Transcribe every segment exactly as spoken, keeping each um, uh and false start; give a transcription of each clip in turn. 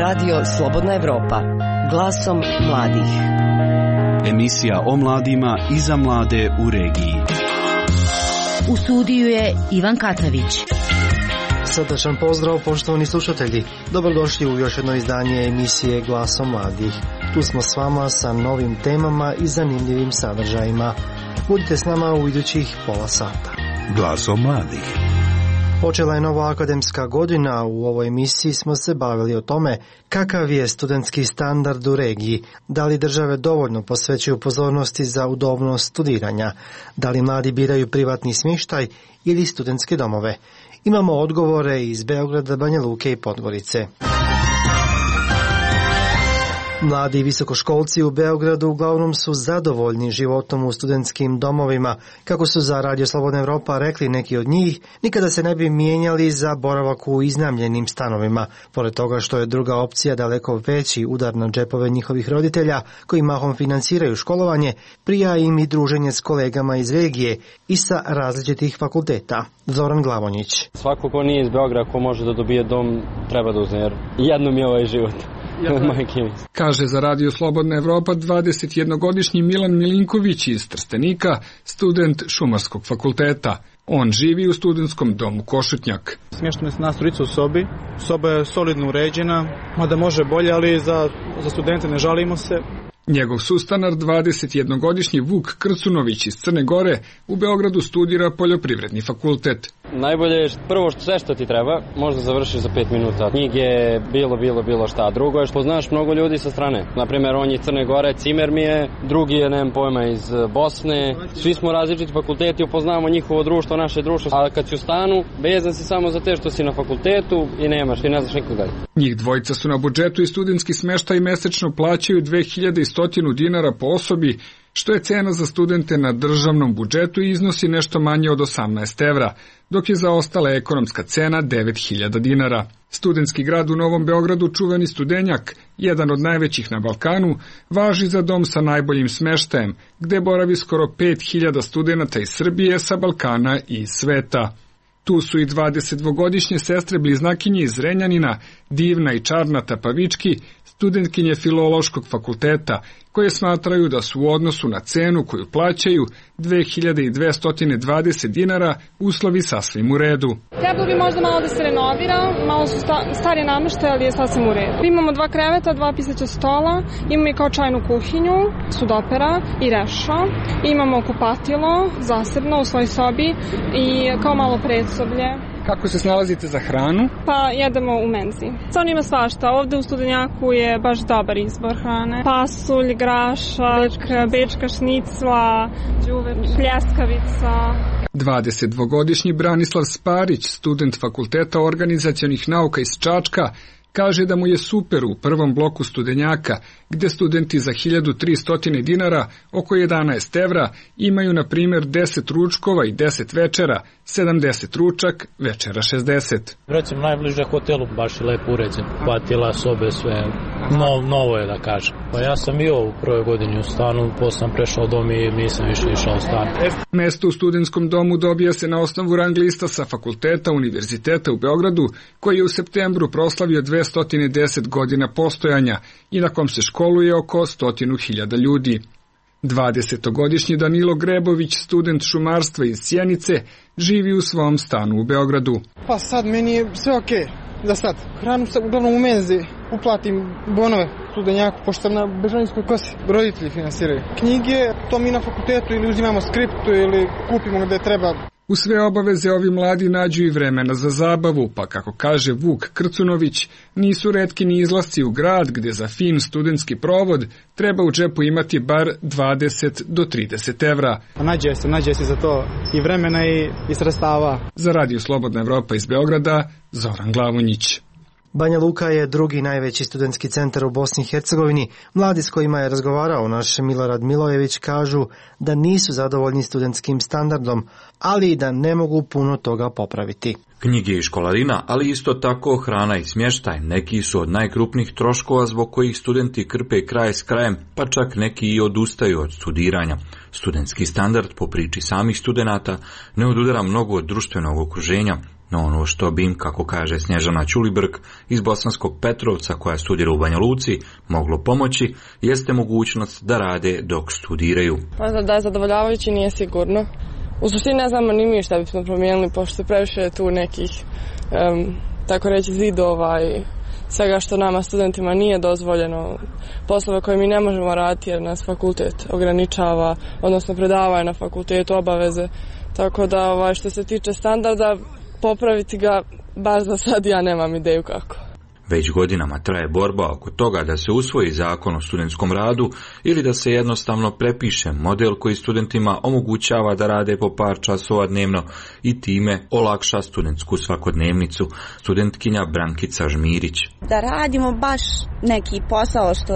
Radio Slobodna Evropa, glasom mladih. Emisija o mladima i za mlade u regiji. U studiju je Ivan Kacavić. Srdačan pozdrav, poštovani slušatelji. Dobrodošli u još jedno izdanje emisije Glasom mladih. Tu smo s vama sa novim temama i zanimljivim sadržajima. Budite s nama u idućih pola sata. Glasom mladih. Počela je nova akademska godina, u ovoj emisiji smo se bavili o tome kakav je studentski standard u regiji, da li države dovoljno posvećuju pozornosti za udobnost studiranja, da li mladi biraju privatni smještaj ili studentske domove. Imamo odgovore iz Beograda, Banja Luke i Podgorice. Mladi visokoškolci u Beogradu uglavnom su zadovoljni životom u studentskim domovima. Kako su za Radio Slobodna Evropa rekli neki od njih, nikada se ne bi mijenjali za boravak u iznajmljenim stanovima. Pored toga što je druga opcija daleko veći udar na džepove njihovih roditelja, koji mahom finansiraju školovanje, prija im i druženje s kolegama iz regije i sa različitih fakulteta. Zoran Glavonjić. Svako ko nije iz Beograda, ko može da dobije dom, treba da uzme, jer jednom je ovaj život. Kaže za Radio Slobodna Evropa dvadesetjednogodišnji Milan Milinković iz Trstenika, student Šumarskog fakulteta. On živi u studentskom domu Košutnjak. Smješteno je nas trojica u sobi. Soba je solidno uređena, mada može bolje, ali za, za studente ne žalimo se. Njegov sustanar, dvadesetjednogodišnji Vuk Krcunović iz Crne Gore, u Beogradu studira poljoprivredni fakultet. Najbolje je prvo što sve što ti treba, možda završiš za pet minuta. Knjige, bilo, bilo, bilo šta. Drugo je što poznaš mnogo ljudi sa strane. Naprimjer, on je iz Crne Gore, cimer mi je, drugi je, nemam pojma, iz Bosne. Svi smo različiti fakulteti, upoznamo njihovo društvo, naše društvo. A kad si u stanu, vezan si samo za te što si na fakultetu i nemaš, ti ne znaš nikog dalje. Njih dvojica su na budžetu i studentski smještaj mesečno plaćaju dve hiljade sto dinara po osobi, što je cena za studente na državnom budžetu i iznosi nešto manje od osamnaest evra, dok je za ostale ekonomska cena devet hiljada dinara. Studentski grad u Novom Beogradu, čuveni Studenjak, jedan od najvećih na Balkanu, važi za dom sa najboljim smeštajem, gde boravi skoro pet hiljada studenata iz Srbije, sa Balkana i sveta. Tu su i dvadesetdvogodišnje sestre bliznakinje iz Renjanina, Divna i Čarnata Pavički, studentkinje Filološkog fakulteta, koje smatraju da su u odnosu na cenu koju plaćaju dve hiljade dvesta dvadeset dinara uslovi sasvim u redu. Trebalo bi možda malo da se renovira, malo su sta, stari namještaj, ali je sasvim u redu. Imamo dva kreveta, dva pisaća stola, imamo i kao čajnu kuhinju, sudopera i rešo, imamo kupatilo zasebno u svojoj sobi i kao malo predsoblje. Kako se snalazite za hranu? Pa jedemo u menzi. Stvarno ima svašta. Ovde u Studenjaku je baš dobar izbor hrane. Pasulj, grašak, bečka šnicla, đuveč, pljeskavica. dvadesetdvogodišnji Branislav Sparić, student Fakulteta organizacionih nauka iz Čačka, kaže da mu je super u prvom bloku Studenjaka, gde studenti za hiljadu tristo dinara, oko jedanaest evra, imaju na primjer deset ručkova i deset večera, sedamdeset ručak, večera šezdeset. Recimo najbliže hotelu, baš je lepo uređen, patila, sobe, sve, no, novo je da kažem. Pa ja sam bio u prvoj godini u stanu, posle sam prešao dom i nisam više išao u stan. Mesto u studentskom domu dobija se na osnovu rang lista sa Fakulteta Univerziteta u Beogradu, koji je u septembru proslavio dvesta deset godina postojanja i na kom se školuje oko stotinu hiljada ljudi. dvadesetogodišnji Danilo Grebović, student šumarstva iz Sjenice, živi u svom stanu u Beogradu. Pa sad meni je sve okej, okay. Za sad. Hranu sam uglavnom u menzi, uplatim bonove Studenjaku, pošto sam na Bežanijskoj kosi. Roditelji finansiraju. Knjige, to mi na fakultetu ili uzimamo skriptu ili kupimo gde treba. U sve obaveze ovi mladi nađu i vremena za zabavu, pa kako kaže Vuk Krcunović, nisu retki ni izlasci u grad gde za fin studentski provod treba u džepu imati bar dvadeset do trideset evra. Nađe se, nađe se za to i vremena i, i sredstava. Za Radio Slobodna Evropa iz Beograda, Zoran Glavonjić. Banja Luka je drugi najveći studentski centar u Bosni i Hercegovini. Mladi s kojima je razgovarao naš Milorad Milojević kažu da nisu zadovoljni studentskim standardom, ali i da ne mogu puno toga popraviti. Knjige i školarina, ali isto tako hrana i smještaj, neki su od najkrupnijih troškova zbog kojih studenti krpe kraj s krajem, pa čak neki i odustaju od studiranja. Studentski standard, po priči samih studenata, ne odudara mnogo od društvenog okruženja. No ono što bi im, kako kaže Snježana Ćulibrk iz Bosanskog Petrovca koja studira u Banja Luci, moglo pomoći, jeste mogućnost da rade dok studiraju. Pa da je zadovoljavajući nije sigurno. U suštini ne znamo ni mi šta bismo promijenili, pošto previše je tu nekih, um, tako reći, zidova i svega što nama studentima nije dozvoljeno, poslove koje mi ne možemo raditi jer nas fakultet ograničava, odnosno predavaju na fakultetu obaveze, tako da ovaj, što se tiče standarda, popraviti ga baš za sad ja nemam ideju kako. Već godinama traje borba oko toga da se usvoji zakon o studentskom radu ili da se jednostavno prepiše model koji studentima omogućava da rade po par časova dnevno i time olakša studentsku svakodnevnicu. Studentkinja Brankica Žmirić. Da radimo baš neki posao što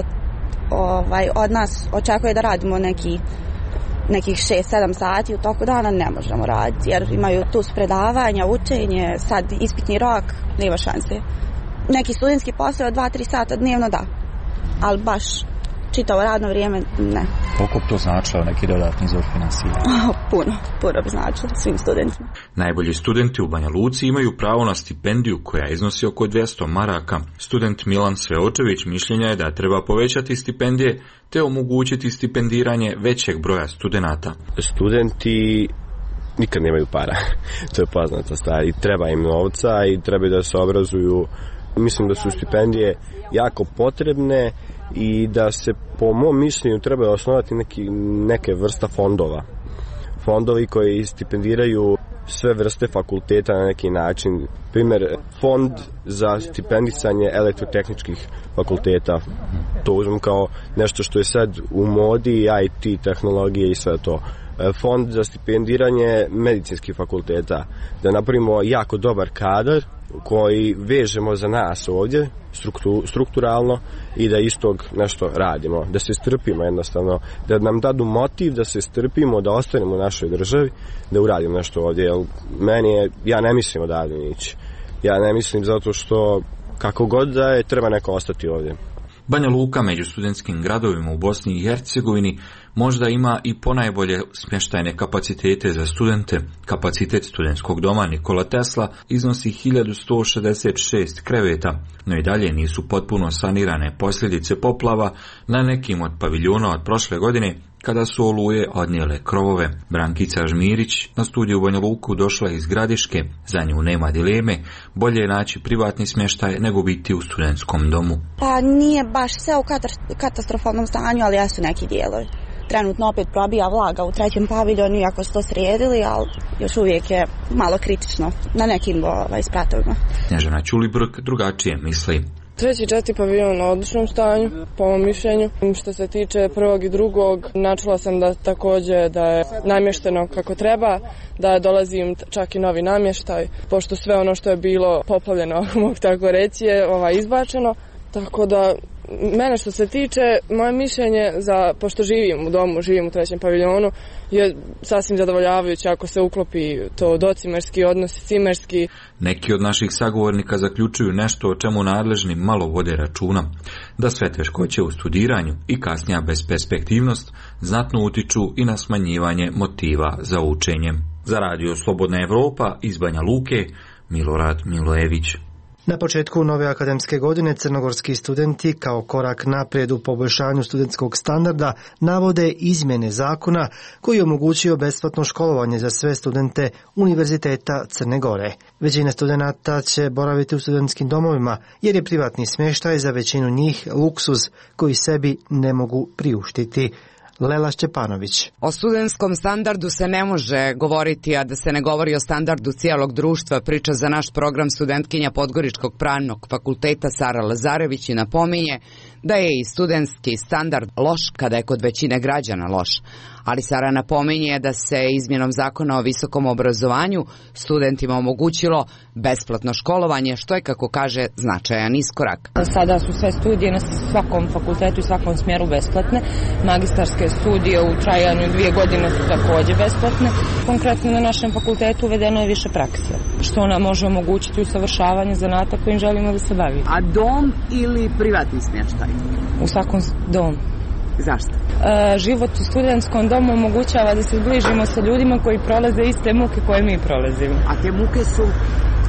ovaj, od nas očekuje da radimo neki nekih šest sedam sati u toku dana ne možemo raditi jer imaju tu predavanja, učenje, sad ispitni rok, nema šanse. Neki studentski posao dva tri sata dnevno da, ali baš čitavo radno vrijeme ne. Koliko bi to značilo neki dodatni izvor finansiranja? Puno, puno bi značilo svim studentima. Najbolji studenti u Banja Luci imaju pravo na stipendiju koja iznosi oko dvjesto maraka. Student Milan Sveočević mišljenja je da treba povećati stipendije te omogućiti stipendiranje većeg broja studenata. Studenti nikad nemaju para, to je poznata stvar i treba im novca i treba da se obrazuju. Mislim da su stipendije jako potrebne i da se po mom mišljenju treba osnovati neki, neke vrsta fondova. Fondovi koji stipendiraju sve vrste fakulteta na neki način. Primjer, fond za stipendisanje elektrotehničkih fakulteta. To uzmem kao nešto što je sad u modi, I T, tehnologije i sve to. Fond za stipendiranje medicinskih fakulteta. Da napravimo jako dobar kadar koji vežemo za nas ovdje strukturalno i da istog nešto radimo, da se strpimo jednostavno, da nam dadu motiv da se strpimo, da ostanemo u našoj državi, da uradimo nešto ovdje. Jer meni je, ja ne mislim odavde nići. Ja ne mislim zato što kako god da je, treba neko ostati ovdje. Banja Luka među studentskim gradovima u Bosni i Hercegovini možda ima i ponajbolje smještajne kapacitete za studente. Kapacitet studentskog doma Nikola Tesla iznosi hiljadu sto šezdeset šest kreveta, no i dalje nisu potpuno sanirane posljedice poplava na nekim od paviljona od prošle godine kada su oluje odnijele krovove. Brankica Žmirić na studiju u Banja Luku došla iz Gradiške, za nju nema dileme, bolje je naći privatni smještaj nego biti u studentskom domu. Pa nije baš sve u katastrofalnom stanju, ali jesu neki dijelovi. Trenutno opet probija vlaga u trećem paviljonu, iako su to sredili, ali još uvijek je malo kritično na nekim ovaj, spratovima. Snježana Ćulibrk drugačije misli. Treći i četiri paviljon u odličnom stanju, po mom mišljenju. Što se tiče prvog i drugog, načula sam da također da je namješteno kako treba, da dolazi im čak i novi namještaj, pošto sve ono što je bilo poplavljeno, ako mogu tako reći, je ovaj, izbačeno. Tako da, mene što se tiče, moje mišljenje, za, pošto živim u domu, živim u trećem paviljonu, je sasvim zadovoljavajuće ako se uklopi to docimerski odnos, cimerski. Neki od naših sagovornika zaključuju nešto o čemu nadležni malo vode računa, da sve teškoće u studiranju i kasnija besperspektivnost znatno utiču i na smanjivanje motiva za učenjem. Za Radio Slobodna Evropa iz Banja Luke, Milorad Milojević. Na početku nove akademske godine crnogorski studenti kao korak naprijed u poboljšanju studentskog standarda navode izmjene zakona koji je omogućio besplatno školovanje za sve studente Univerziteta Crne Gore. Većina studenata će boraviti u studentskim domovima jer je privatni smještaj za većinu njih luksuz koji sebi ne mogu priuštiti. Lela Šćepanović. O studentskom standardu se ne može govoriti, a da se ne govori o standardu cijelog društva, priča za naš program studentkinja Podgoričkog pravnog fakulteta Sara Lazarević i napominje da je i studentski standard loš kada je kod većine građana loš. Ali Sara napominje da se izmjenom zakona o visokom obrazovanju studentima omogućilo besplatno školovanje, što je, kako kaže, značajan iskorak. Sada su sve studije na svakom fakultetu i svakom smjeru besplatne. Magistarske studije u trajanju dvije godine su također besplatne. Konkretno na našem fakultetu uvedeno je više prakse, što nam može omogućiti usavršavanje zanata kojim želimo da se bavimo. A dom ili privatni smještaj? U svakom dom. Zašto? E, život u studentskom domu omogućava da se zbližimo sa ljudima koji prolaze iste muke koje mi prolazimo. A te muke su?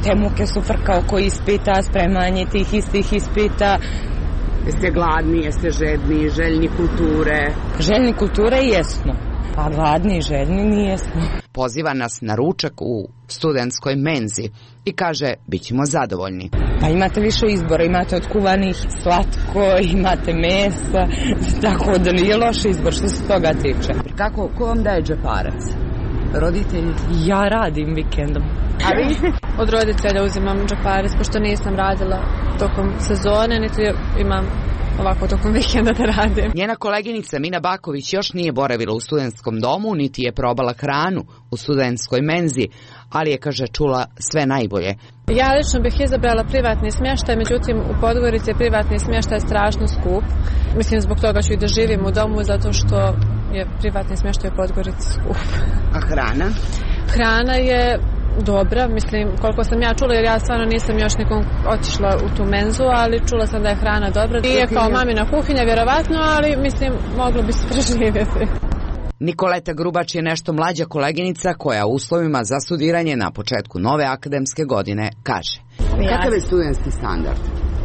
te muke su frka oko ispita, spremanje tih istih ispita. Jeste gladni, jeste žedni, željni kulture? Željni kulture jesmo, a gladni i željni nijesmo. Poziva nas na ručak u studentskoj menzi i kaže, bit ćemo zadovoljni. Pa imate više izbora, imate od kuvanih slatko, imate mesa, tako da nije loš izbor što se toga tiče. Kako, ko vam daje džeparac? Roditelji? Ja radim vikendom. A vi? Od roditelja uzimam džeparac, pošto nisam radila tokom sezone, niti imam ovako tokom vikenda da radim. Njena koleginica Mina Baković još nije boravila u studentskom domu, niti je probala hranu u studentskoj menzi, ali je, kaže, čula sve najbolje. Ja lično bih izabrala privatni smještaj, međutim u Podgorici je privatni smještaj strašno skup. Mislim, zbog toga ću i da živim u domu, zato što je privatni smještaj u Podgorici skup. A hrana? Hrana je dobra, mislim, koliko sam ja čula, jer ja stvarno nisam još nikom otišla u tu menzu, ali čula sam da je hrana dobra. Nije kao mamina kuhinja, vjerovatno, ali mislim, moglo bi se preživjeti. Nikoleta Grubač je nešto mlađa koleginica koja u uslovima za studiranje na početku nove akademske godine kaže. Kakav je studentski standard?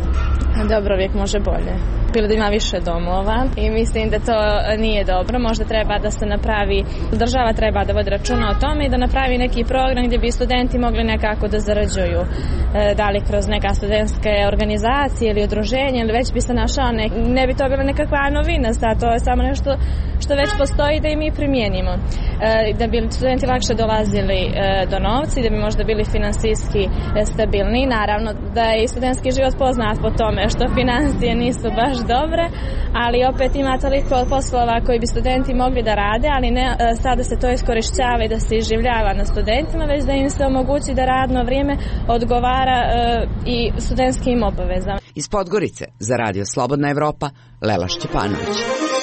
Dobro, uvijek može bolje. Bilo da ima više domova i mislim da to nije dobro. Možda treba da se napravi, država treba da vodi računa o tome i da napravi neki program gdje bi studenti mogli nekako da zarađuju. Da li kroz neka studentske organizacije ili udruženje, ili već bi se našao, ne, ne bi to bila nekakva novina, to je samo nešto što već postoji da i mi primijenimo. Da bi studenti lakše dolazili do novca i da bi možda bili finansijski stabilni. Naravno da je i studentski život poznat po tome što financije nisu baš dobre, ali opet ima toliko poslova koji bi studenti mogli da rade, ali ne sada se to iskorišćava i da se iživljava na studentima, već da im se omogući da radno vrijeme odgovara e, i studentskim obavezama. Iz Podgorice za Radio Slobodna Evropa, Lela Šćepanović.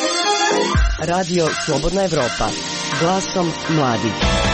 Radio Slobodna Evropa, glasom mladih.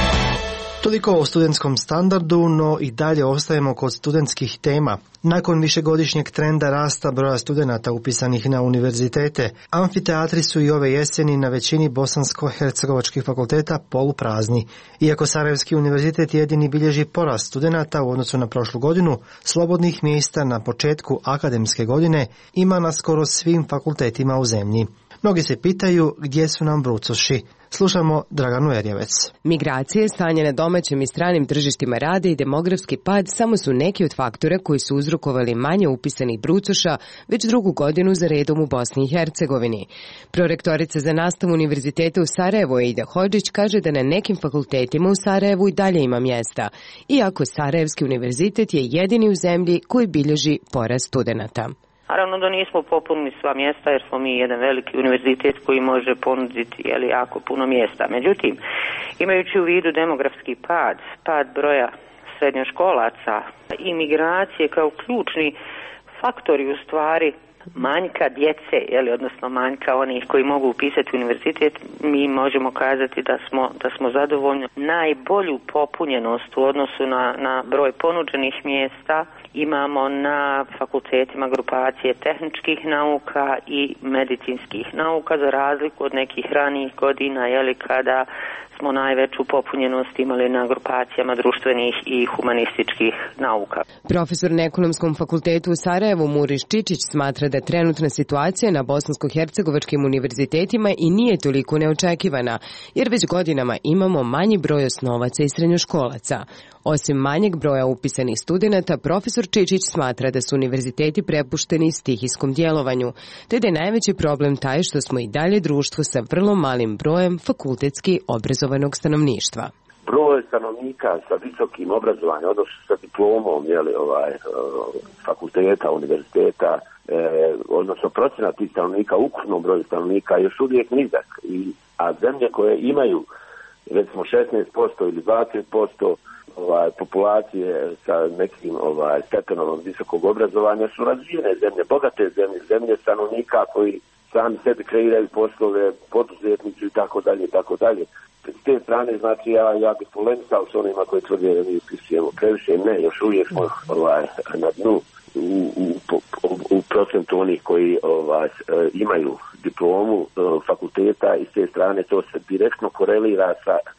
Toliko o studentskom standardu, no i dalje ostajemo kod studentskih tema. Nakon višegodišnjeg trenda rasta broja studenata upisanih na univerzitete, amfiteatri su i ove jeseni na većini bosansko-hercegovačkih fakulteta poluprazni. Iako Sarajevski univerzitet jedini bilježi porast studenata u odnosu na prošlu godinu, slobodnih mjesta na početku akademske godine ima na skoro svim fakultetima u zemlji. Mnogi se pitaju gdje su nam brucoši. Slušamo Draganu Erjevec. Migracije, stanje na domaćim i stranim tržištima rada i demografski pad samo su neki od faktora koji su uzrokovali manje upisanih brucoša već drugu godinu za redom u Bosni i Hercegovini. Prorektorica za nastavu Univerziteta u Sarajevu Ida Hodžić kaže da na nekim fakultetima u Sarajevu i dalje ima mjesta, iako Sarajevski univerzitet je jedini u zemlji koji bilježi porast studenata. Naravno da nismo popunili sva mjesta jer smo mi jedan veliki univerzitet koji može ponuditi jeli, jako puno mjesta. Međutim, imajući u vidu demografski pad, pad broja srednjoškolaca i migracije kao ključni faktori u stvari manjka djece, jeli, odnosno manjka onih koji mogu upisati univerzitet, mi možemo kazati da smo, da smo zadovoljni. Najbolju popunjenost u odnosu na, na broj ponuđenih mjesta imamo na fakultetima grupacije tehničkih nauka i medicinskih nauka, za razliku od nekih ranijih godina, jeli, kada smo najveću popunjenost imali na grupacijama društvenih i humanističkih nauka. Profesor na Ekonomskom fakultetu u Sarajevu Muriš Čičić smatra da trenutna situacija na bosansko-hercegovačkim univerzitetima i nije toliko neočekivana, jer već godinama imamo manji broj osnovaca i srednjoškolaca. Osim manjeg broja upisanih studenata, profesor Čičić smatra da su univerziteti prepušteni stihijskom djelovanju, te da je najveći problem taj što smo i dalje društvo sa vrlo malim brojem fakultetski obrazovanog stanovništva. Broj stanovnika sa visokim obrazovanjem, odnosno sa diplomom jeli, ovaj, fakulteta, univerziteta, e, odnosno procenat tih stanovnika, ukupnom broju stanovnika je još uvijek nizak. I, a zemlje koje imaju recimo šesnaest posto ili dvadeset posto ovaj, populacije sa nekim ovaj, stepenom visokog obrazovanja su razvijene zemlje, bogate zemlje, zemlje stanovnika koji sami sebi kreiraju poslove, poduzetnici i tako dalje, i tako dalje. S te strane, znači, ja, ja bih polemisao s onima koji tvrde da mi upisujemo previše, ne, još uvijek smo ovaj, na dnu u, u, u, u procentu onih koji ovaj, imaju diplomu fakulteta i s te strane to se direktno korelira sa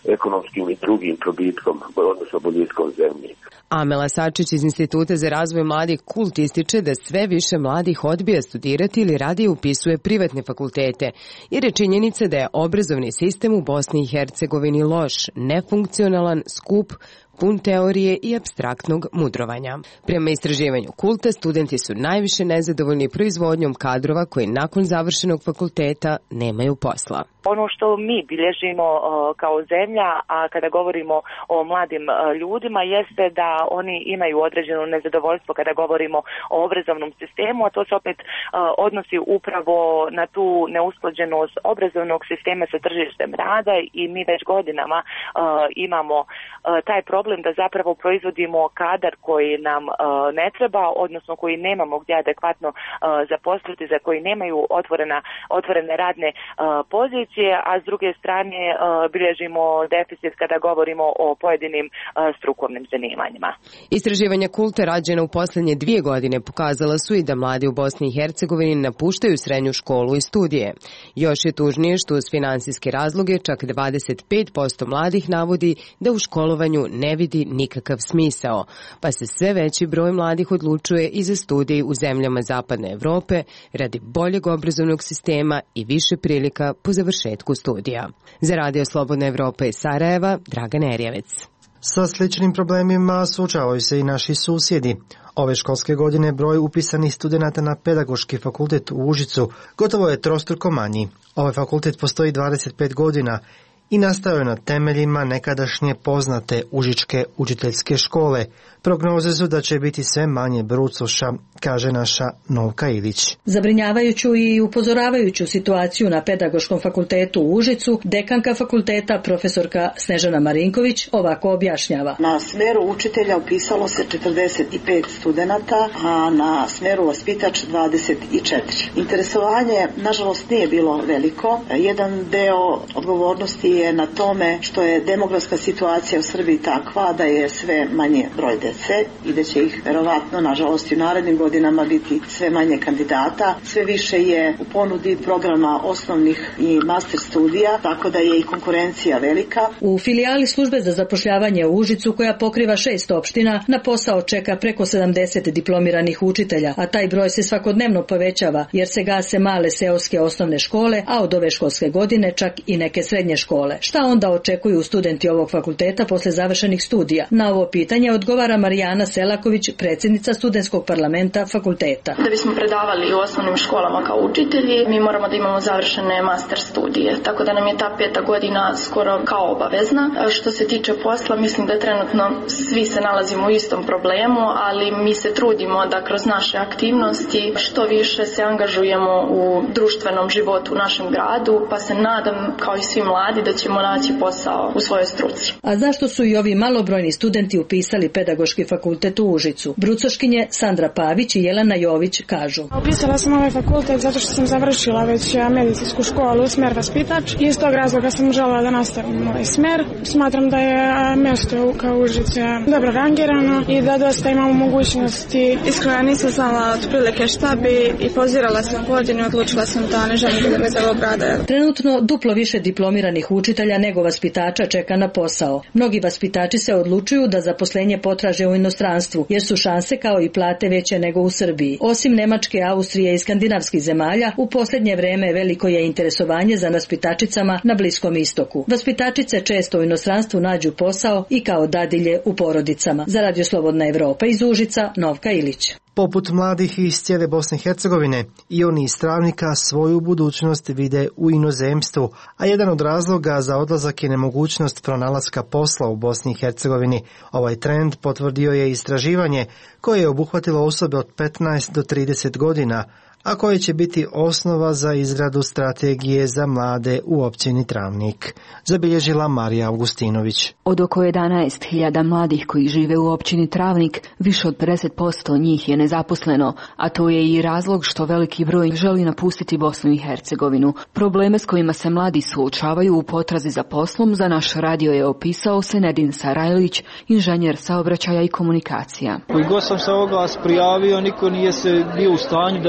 ekonomskim i drugim probitkom, odnosno boljitkom zemlji. Amela Sačić iz Instituta za razvoj mladih Kult ističe da sve više mladih odbija studirati ili radije upisuje privatne fakultete, jer je činjenica da je obrazovni sistem u Bosni i Hercegovini loš, nefunkcionalan, skup, pun teorije i apstraktnog mudrovanja. Prema istraživanju Kulta, studenti su najviše nezadovoljni proizvodnjom kadrova koji nakon završenog fakulteta nemaju posla. Ono što mi bilježimo uh, kao zemlja, a kada govorimo o mladim uh, ljudima, jeste da oni imaju određeno nezadovoljstvo kada govorimo o obrazovnom sistemu, a to se opet uh, odnosi upravo na tu neusklađenost obrazovnog sistema sa tržištem rada i mi već godinama uh, imamo uh, taj problem da zapravo proizvodimo kadar koji nam uh, ne treba, odnosno koji nemamo gdje adekvatno uh, zaposliti, za koji nemaju otvorena, otvorene radne uh, pozicije, a s druge strane uh, bilježimo deficit kada govorimo o pojedinim uh, strukovnim zanimanjima. Istraživanja Kulta rađena u posljednje dvije godine pokazala su i da mladi u Bosni i Hercegovini napuštaju srednju školu i studije. Još je tužnije što uz finansijske razloge čak dvadeset pet posto mladih navodi da u školovanju ne vidi nikakav smisao, pa se sve veći broj mladih odlučuje i za studij u zemljama Zapadne Evrope radi boljeg obrazovnog sistema i više prilika po završetku studija. Za Radio Slobodna Evropa iz Sarajeva, Dragan Erjevec. Sa sličnim problemima suočavaju se i naši susjedi. Ove školske godine broj upisanih studenata na Pedagoški fakultet u Užicu gotovo je trostruko manji. Ovaj fakultet postoji dvadeset pet godina i nastao je na temeljima nekadašnje poznate Užičke učiteljske škole. Prognoze su da će biti sve manje brucoša, kaže naša Novka Ilić. Zabrinjavajuću i upozoravajuću situaciju na Pedagoškom fakultetu u Užicu, dekanka fakulteta profesorka Snežana Marinković ovako objašnjava. Na smeru učitelja upisalo se četrdeset pet studenata, a na smeru vaspitač dvadeset četiri. Interesovanje, nažalost, nije bilo veliko. Jedan deo odgovornosti je na tome što je demografska situacija u Srbiji takva da je sve manje broj dece i da će ih verovatno, nažalost, i u narednim godinama biti sve manje kandidata. Sve više je u ponudi programa osnovnih i master studija, tako da je i konkurencija velika. U filijali službe za zapošljavanje u Užicu, koja pokriva šest opština, na posao čeka preko sedamdeset diplomiranih učitelja, a taj broj se svakodnevno povećava jer se gase male seoske osnovne škole, a od ove školske godine čak i neke srednje škole. Šta onda očekuju studenti ovog fakulteta posle završenih studija? Na ovo pitanje odgovara Marijana Selaković, predsjednica studentskog parlamenta fakulteta. Da bismo predavali u osnovnim školama kao učitelji, mi moramo da imamo završene master studije, tako da nam je ta peta godina skoro kao obavezna. Što se tiče posla, mislim da trenutno svi se nalazimo u istom problemu, ali mi se trudimo da kroz naše aktivnosti što više se angažujemo u društvenom životu u našem gradu, pa se nadam, kao i svi mladi, da ćemo naći posao u svojoj struci. A zašto su i ovi malobrojni studenti upisali Pedagoški fakultet u Užicu? Brucoškinje Sandra Pavić i Jelena Jović kažu. Upisala sam ovaj fakultet zato što sam završila već medicinsku školu, smer vaspitač. Iz tog razloga sam želela da nastavim ovaj smer. Smatram da je mjesto kao Užice dobro rangirano i da dosta imamo mogućnosti. Iskreno nisam znala otprilike šta bi i pozirala sam godinu, odlučila sam da ne želim da me za ovog rada. Trenutno duplo više diplomiranih učitelja nego vaspitača čeka na posao. Mnogi vaspitači se odlučuju da zaposlenje potraže u inostranstvu, jer su šanse kao i plate veće nego u Srbiji. Osim Nemačke, Austrije i skandinavskih zemalja, u posljednje vreme veliko je interesovanje za vaspitačicama na Bliskom istoku. Vaspitačice često u inostranstvu nađu posao i kao dadilje u porodicama. Za Radio Slobodna Evropa iz Užica, Novka Ilić. Poput mladih iz cijele Bosne i Hercegovine, i oni iz Travnika svoju budućnost vide u inozemstvu, a jedan od razloga za odlazak je nemogućnost pronalaska posla u Bosni i Hercegovini. Ovaj trend potvrdio je istraživanje koje je obuhvatilo osobe od petnaest do trideset godina, a koje će biti osnova za izradu strategije za mlade u općini Travnik, zabilježila Marija Augustinović. Od oko jedanaest hiljada mladih koji žive u općini Travnik, više od pedeset posto njih je nezaposleno, a to je i razlog što veliki broj želi napustiti Bosnu i Hercegovinu. Probleme s kojima se mladi suočavaju u potrazi za poslom za naš radio je opisao Senedin Sarajlić, inženjer saobraćaja i komunikacija. Koji god sam se oglas prijavio, niko nije se bio u stanju da me kontaktira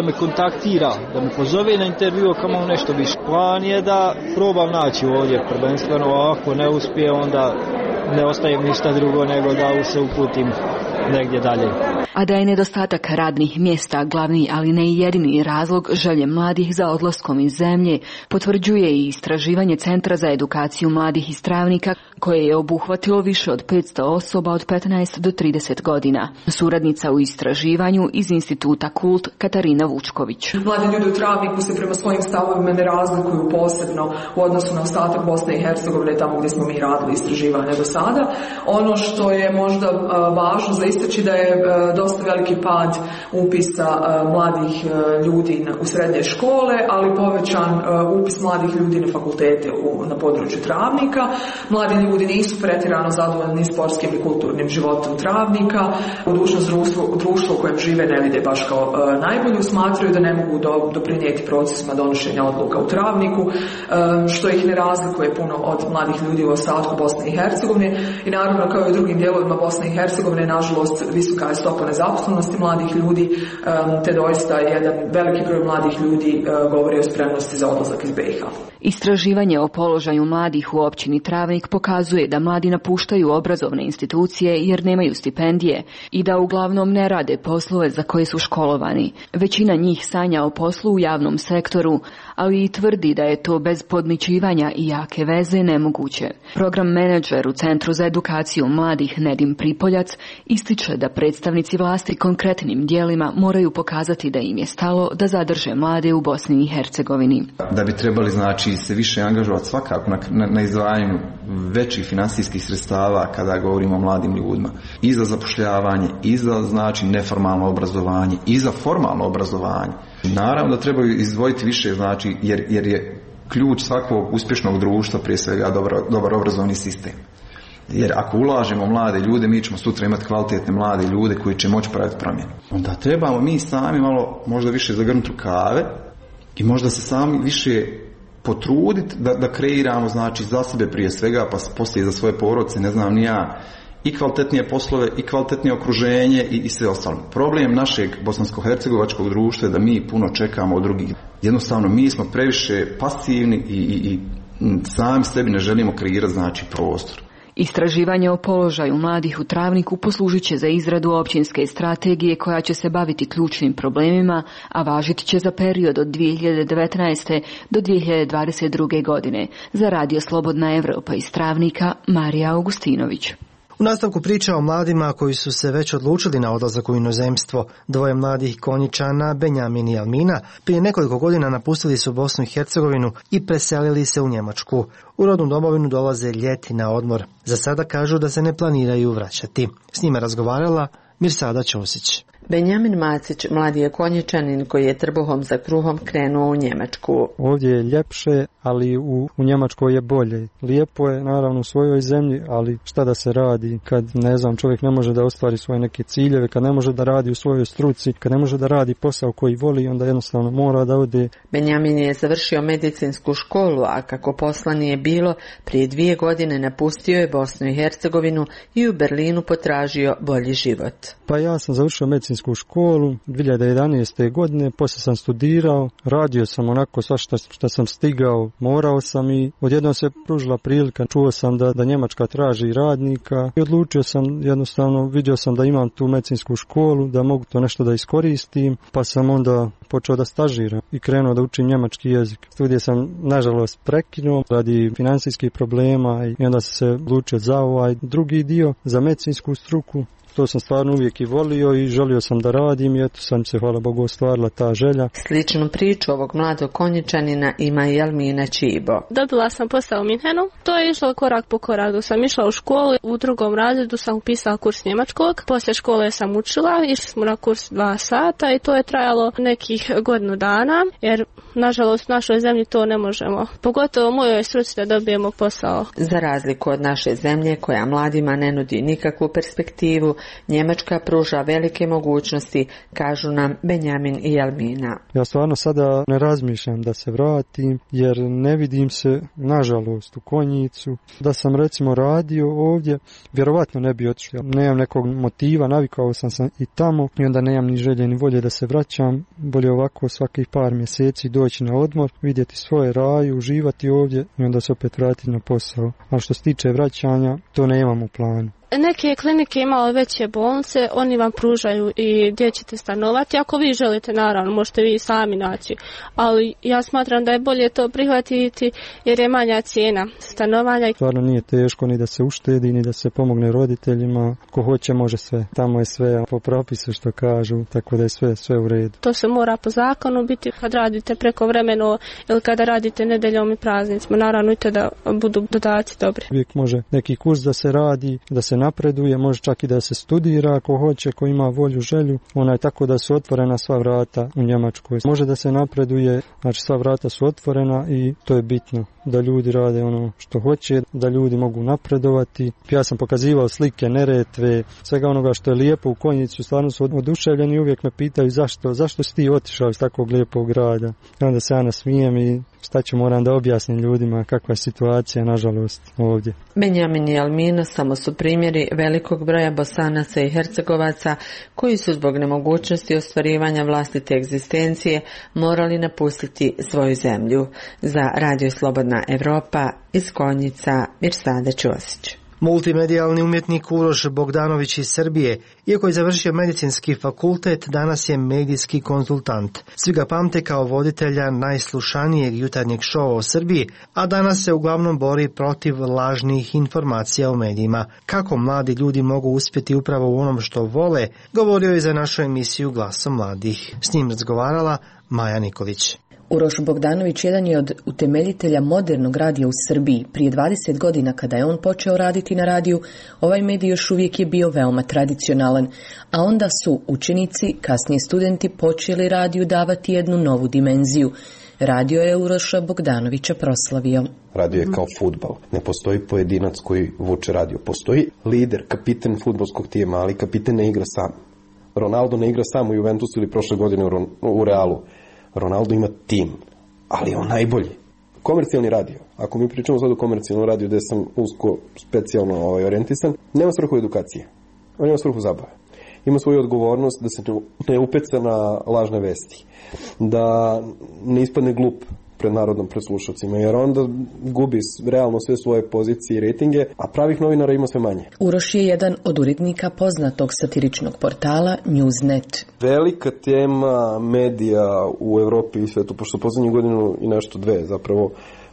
kontaktira, da me pozove na intervju kao malo nešto više. Plan je da probam naći ovdje prvenstveno, a ako ne uspije onda ne ostaje ništa drugo nego da se uputim negdje dalje. A da je nedostatak radnih mjesta glavni, ali ne i jedini razlog želje mladih za odlaskom iz zemlje, potvrđuje i istraživanje Centra za edukaciju mladih iz Travnika, koje je obuhvatilo više od petsto osoba od petnaest do trideset godina. Suradnica u istraživanju iz instituta Kult Katarina Vučković. Mladi ljudi u Travniku se prema svojim stavovima ne razlikuju posebno u odnosu na ostatak Bosne i Hercegovine, tamo gdje smo mi radili istraživanje do sada. Ono što je možda važno za istaći da je dosta veliki pad upisa mladih ljudi u srednje škole, ali povećan upis mladih ljudi na fakultete na području Travnika. Mladi ljudi nisu pretjerano zadovoljni sportskim i kulturnim životom Travnika. Budućnost društva u kojem žive ne vide baš kao najbolju, smatraju da ne mogu doprinijeti procesima donošenja odluka u Travniku, što ih ne razlikuje puno od mladih ljudi u ostatku Bosne i Hercegovine. I naravno, kao i u drugim dijelovima Bosne i Hercegovine, nažalost, visoka je stopa nezaposlenosti mladih ljudi, te doista jedan veliki broj mladih ljudi govori o spremnosti za odlazak iz B i H. Istraživanje o položaju mladih u općini Travnik pokazuje da mladi napuštaju obrazovne institucije jer nemaju stipendije i da uglavnom ne rade poslove za koje su školovani. Većina njih sanja o poslu u javnom sektoru, ali i tvrdi da je to bez podmićivanja i jake veze nemoguće. Program menadžer u Centru za edukaciju mladih Nedim Pripoljac ističe da predstavnici vlasti konkretnim dijelima moraju pokazati da im je stalo da zadrže mlade u Bosni i Hercegovini. Da bi trebali znači se više angažovati svakako na, na, na izdvajanju većih financijskih sredstava kada govorimo o mladim ljudima. I za zapošljavanje, i za znači neformalno obrazovanje, i za formalno obrazovanje. Naravno da trebaju izdvojiti više, znači, jer, jer je ključ svakog uspješnog društva prije svega dobar, dobar obrazovni sistem. Jer ako ulažemo mlade ljude, mi ćemo sutra imati kvalitetne mlade ljude koji će moći praviti promjene. Onda trebamo mi sami malo možda više zagrnuti rukave i možda se sami više potruditi da, da kreiramo znači za sebe prije svega, pa poslije za svoje porodice, ne znam ni ja, i kvalitetnije poslove, i kvalitetnije okruženje i, i sve ostalo. Problem našeg bosansko-hercegovačkog društva je da mi puno čekamo od drugih. Jednostavno mi smo previše pasivni i, i, i sami sebi ne želimo kreirati znači prostor. Istraživanje o položaju mladih u Travniku poslužit će za izradu općinske strategije koja će se baviti ključnim problemima, a važit će za period od dvije hiljade devetnaeste. do dvije hiljade dvadeset druge. godine. Za Radio Slobodna Evropa iz Travnika, Marija Augustinović. U nastavku priča o mladima koji su se već odlučili na odlazak u inozemstvo. Dvoje mladih Konjičana, Benjamin i Almina, prije nekoliko godina napustili su Bosnu i Hercegovinu i preselili se u Njemačku. U rodnu domovinu dolaze ljeti na odmor. Za sada kažu da se ne planiraju vraćati. S njima razgovarala Mirsada Ćosić. Benjamin Macić, mladi je Konjičanin koji je trbuhom za kruhom krenuo u Njemačku. Ovdje je ljepše, ali u, u Njemačkoj je bolje. Lijepo je naravno u svojoj zemlji, ali šta da se radi kad, ne znam, čovjek ne može da ostvari svoje neke ciljeve, kad ne može da radi u svojoj struci, kad ne može da radi posao koji voli, onda jednostavno mora da ode. Benjamin je završio medicinsku školu, a kako posla nije bilo, prije dvije godine napustio je Bosnu i Hercegovinu i u Berlinu potražio bolji život. Pa ja sam završio medicinsku školu dvije hiljade jedanaeste. godine, poslije sam studirao, radio sam onako sva što, što sam stigao, morao sam i odjednom se pružila prilika, čuo sam da, da Njemačka traži radnika i odlučio sam jednostavno, vidio sam da imam tu medicinsku školu, da mogu to nešto da iskoristim, pa sam onda počeo da stažiram i krenuo da učim njemački jezik. Studije sam nažalost prekinuo radi financijskih problema i onda sam se odlučio za ovaj drugi dio, za medicinsku struku. To sam stvarno uvijek i volio i želio sam da radim i eto sam se, hvala Bogu, ostvarila ta želja. Sličnu priču ovog mladog Konjičanina ima i Almina Čibo. Dobila sam posao u Minhenu. To je išlo korak po korak. Dok sam išla u školu, u drugom razredu sam upisala kurs njemačkog. Poslije škole sam učila, išli smo na kurs dva sata i to je trajalo nekih godinu dana, jer nažalost u našoj zemlji to ne možemo. Pogotovo u mojoj struci da dobijemo posao. Za razliku od naše zemlje koja mladima ne nudi nikakvu perspektivu, Njemačka pruža velike mogućnosti, kažu nam Benjamin i Almina. Ja stvarno sada ne razmišljam da se vratim, jer ne vidim se, nažalost, u Konjicu. Da sam recimo radio ovdje, vjerovatno ne bi otišao. Nemam nekog motiva, navikao sam se i tamo i onda nemam ni želje ni volje da se vraćam. Bolje ovako svakih par mjeseci doći na odmor, vidjeti svoje raju, uživati ovdje i onda se opet vratiti na posao. Ali što se tiče vraćanja, to nemam u planu. Neke klinike imaju veće bolnice, oni vam pružaju i gdje ćete stanovati. Ako vi želite, naravno, možete vi sami naći. Ali ja smatram da je bolje to prihvatiti jer je manja cijena stanovanja. Stvarno nije teško ni da se uštedi, ni da se pomogne roditeljima. Ko hoće može sve. Tamo je sve po propisu što kažu, tako da je sve, sve u redu. To se mora po zakonu biti kad radite prekovremeno ili kada radite nedeljom i praznicima. Naravno i to da budu dodaci dobri. Uvijek može neki kurs da se radi, da se napreduje, može čak i da se studira ako hoće, ko ima volju, želju. Ona je tako da su otvorena sva vrata u Njemačkoj. Može da se napreduje, znači sva vrata su otvorena i to je bitno. Da ljudi rade ono što hoće, da ljudi mogu napredovati. Ja sam pokazivao slike Neretve, svega onoga što je lijepo u Konjicu, stvarno su oduševljeni i uvijek me pitaju zašto, zašto si ti otišao iz takvog lijepog grada. I onda se ja nasmijem i šta ću, moram da objasnim ljudima kakva je situacija, nažalost, ovdje. Benjamin i Almina samo su primjeri velikog broja Bosanaca i Hercegovaca koji su zbog nemogućnosti ostvarivanja vlastite egzistencije morali napustiti svoju zemlju. Za Radio Slobodna Evropa iz Konjica, Mirsada Ćosić. Multimedijalni umjetnik Uroš Bogdanović iz Srbije, iako je završio medicinski fakultet, danas je medijski konzultant. Svi ga pamte kao voditelja najslušanijeg jutarnjeg šova o Srbiji, a danas se uglavnom bori protiv lažnih informacija u medijima. Kako mladi ljudi mogu uspjeti upravo u onom što vole, govorio je za našu emisiju Glasom mladih. S njim razgovarala Maja Nikolić. Uroš Bogdanović jedan je od utemeljitelja modernog radija u Srbiji. Prije dvadeset godina kada je on počeo raditi na radiju, ovaj medij još uvijek je bio veoma tradicionalan, a onda su učenici, kasnije studenti, počeli radiju davati jednu novu dimenziju. Radio je Uroša Bogdanovića proslavio. Radio je kao fudbal. Ne postoji pojedinac koji vuče radio. Postoji lider, kapiten fudbalskog tima, ali kapiten ne igra sam. Ronaldo ne igra sam u Juventusu ili prošle godine u Realu. Ronaldo ima tim, ali je on najbolji. Komercijalni radio, ako mi pričamo sad o komercijalnom radiju gdje sam usko specijalno ovaj, orijentisan, nema svrhu edukacije, on ima svrhu zabave. Ima svoju odgovornost da se ne upeca na lažne vesti, da ne ispadne glup pred narodom, pred slušalcima, jer onda gubi realno sve svoje pozicije i rejtinge, a pravih novinara ima sve manje. Uroš je jedan od urednika poznatog satiričnog portala Newsnet. Velika tema medija u Evropi i svetu, pošto posljednju godinu i nešto dve zapravo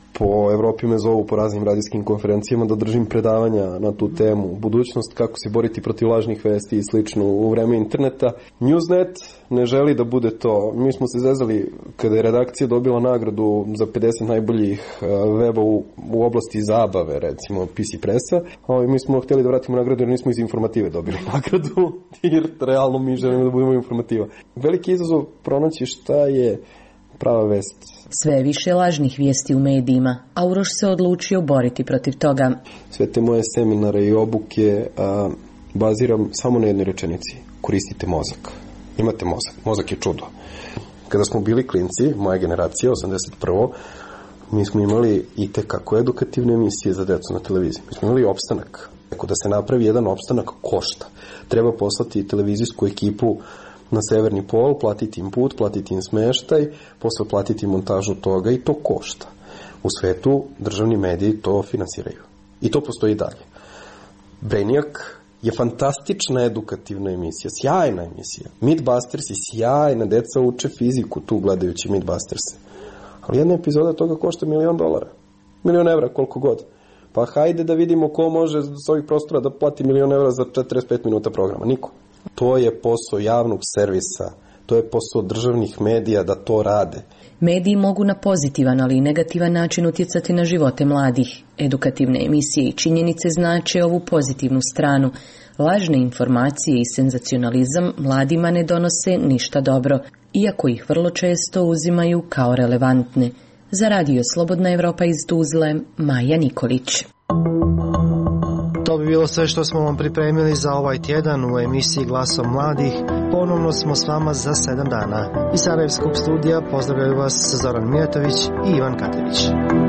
po Evropi me zovu po raznim radijskim konferencijama da držim predavanja na tu temu. Budućnost, kako se boriti protiv lažnih vesti i slično u vreme interneta. Newsnet ne želi da bude to. Mi smo se zezali kada je redakcija dobila nagradu za pedeset najboljih weba u, u oblasti zabave, recimo P C Pressa. A mi smo htjeli da vratimo nagradu jer nismo iz informative dobili nagradu. Jer realno mi želimo da budemo informativa. Veliki izazov pronaći šta je prava vest. Sve je više lažnih vijesti u medijima, a Uroš se odlučio boriti protiv toga. Sve te moje seminare i obuke a, baziram samo na jednoj rečenici. Koristite mozak. Imate mozak. Mozak je čudo. Kada smo bili klinci, moja generacija, osamdeset prva, mi smo imali i tekako edukativne emisije za djecu na televiziji. Mi smo imali opstanak. Tako da se napravi jedan opstanak košta. Treba poslati televizijsku ekipu na severni pol, platiti im put, platiti im smeštaj, posle platiti montažu toga i to košta. U svetu državni mediji to finansiraju. I to postoji dalje. Brainiac je fantastična edukativna emisija, sjajna emisija. Mythbusters je sjajna, deca uče fiziku tu gledajući Mythbusters. Ali jedna epizoda toga košta milion dolara. Milion evra, koliko god. Pa hajde da vidimo ko može s ovih prostora da plati milion evra za četrdeset pet minuta programa. Niko. To je posao javnog servisa, to je posao državnih medija da to rade. Mediji mogu na pozitivan, ali i negativan način utjecati na živote mladih. Edukativne emisije i činjenice znače ovu pozitivnu stranu. Lažne informacije i senzacionalizam mladima ne donose ništa dobro, iako ih vrlo često uzimaju kao relevantne. Za Radio Slobodna Evropa iz Tuzle, Maja Nikolić. To bi bilo sve što smo vam pripremili za ovaj tjedan u emisiji Glasom mladih. Ponovno smo s vama za sedam dana. Iz Sarajevskog studija pozdravljaju vas Zoran Mijatović i Ivan Katević.